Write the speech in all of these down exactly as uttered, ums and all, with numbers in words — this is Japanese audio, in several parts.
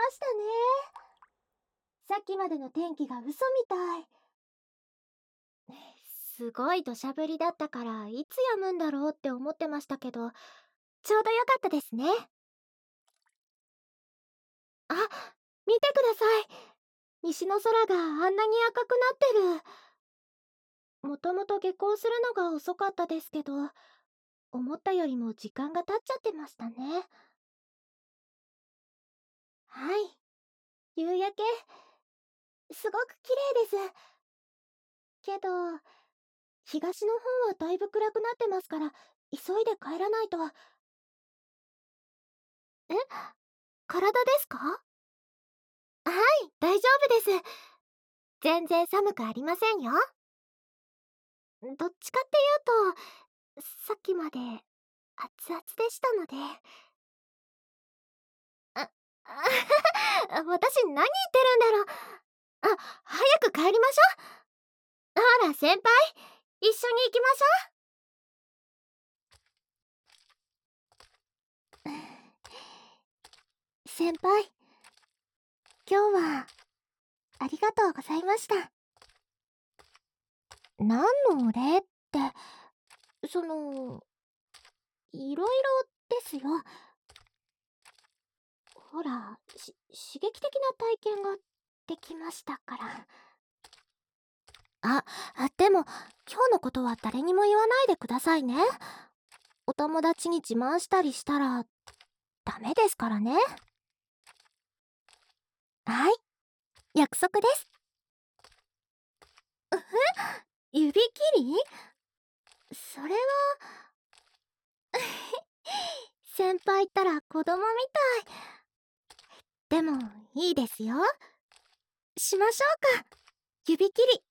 ましたね。さっきまでの天気が嘘みたい。すごい土砂降りだったからいつ止むんだろうって思ってましたけど、ちょうどよかったですね。あ、見てください。西の空があんなに赤くなってる。もともと下校するのが遅かったですけど、思ったよりも時間が経っちゃってましたね。はい、夕焼け、すごく綺麗です。けど、東の方はだいぶ暗くなってますから、急いで帰らないと。え、体ですか？はい、大丈夫です。全然寒くありませんよ。どっちかっていうと、さっきまで熱々でしたので。あ、あ私何言ってるんだろう。あ、早く帰りましょう。ほら先輩、一緒に行きましょう。先輩、今日はありがとうございました。何のお礼って、その、いろいろですよ。ほら、し刺激的な体験ができましたから。あ、あでも今日のことは誰にも言わないでくださいね。お友達に自慢したりしたらダメですからね。はい、約束です。え、指切り？それは先輩ったら子供みたい。でもいいですよ。しましょうか、指切り。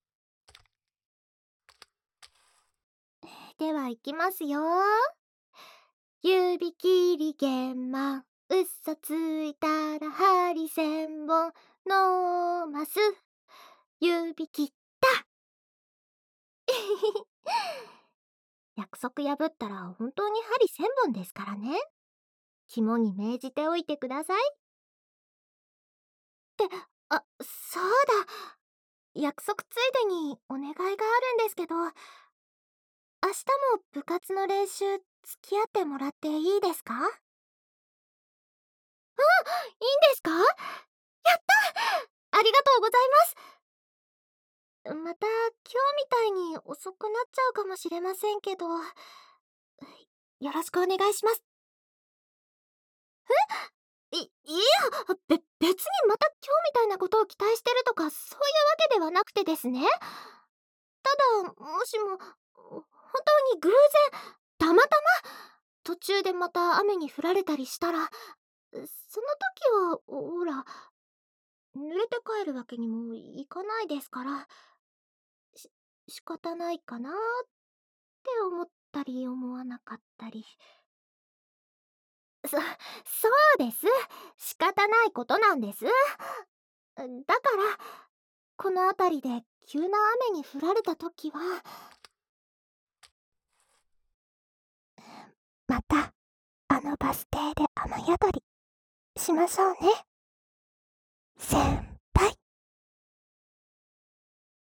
では行きますよ。指切り玄満、嘘ついたら針千本のます。指切った。約束破ったら本当に針千本ですからね。肝に銘じておいてください。って、あ、そうだ。約束ついでにお願いがあるんですけど、明日も部活の練習付き合ってもらっていいですか？あ、いいんですか？やった！ありがとうございます。また今日みたいに遅くなっちゃうかもしれませんけど、よろしくお願いします。え？い、いや、べ、別にまた今日みたいなことを期待してるとかそういうわけではなくてですね。ただ、もしも、本当に偶然、たまたま、途中でまた雨に降られたりしたら、その時は、ほら、濡れて帰るわけにもいかないですから、し、仕方ないかなって思ったり思わなかったり。そ、そうです。仕方ないことなんです。だから、この辺りで急な雨に降られた時は、また、あのバス停で雨宿りしましょうね。先